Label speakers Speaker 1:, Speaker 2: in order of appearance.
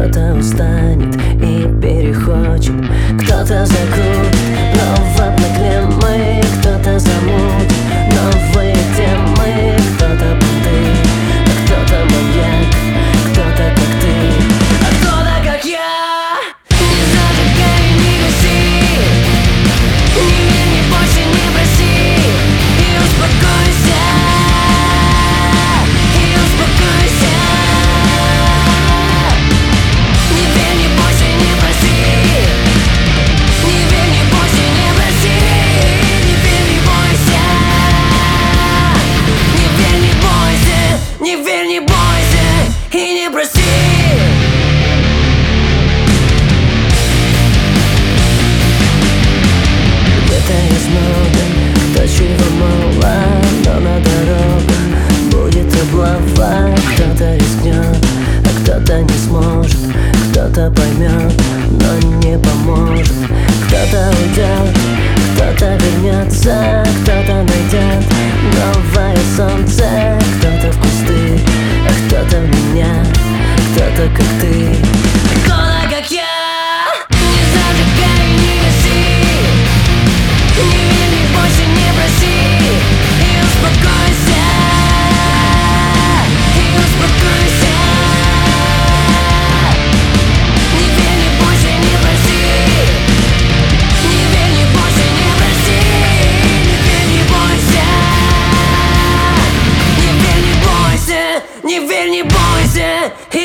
Speaker 1: Кто-то устанет и перехочет, кто-то закрутит, но в одной мы, кто-то замутит новые темы, кто-то понты, а кто-то маньяк, кто-то как ты, а кто-то как я. Не зажигай, не гаси, не больше не проси, и успокойся, и успокойся. Не верь, не больше не проси, не верь, не больше не проси, не верь, не бойся, не верь, не бойся, не верь, не бойся и не проси. Где-то есть много, то чего мало, но на дорогах будет облава. Кто-то рискнет, а кто-то не сможет, кто-то поймет, но не поможет. Кто-то уйдет, кто-то вернется, кто-то найдет новое солнце, кто-то в кусты, а кто-то в меня, кто-то как ты, кто-то как я. Не зажигай, не гаси, не верь, не больше не проси, и успокойся, и успокойся. Не верь, не больше не проси, не верь, не больше не проси, не верь, не бойся, не верь, не бойся, не верь, не бойся.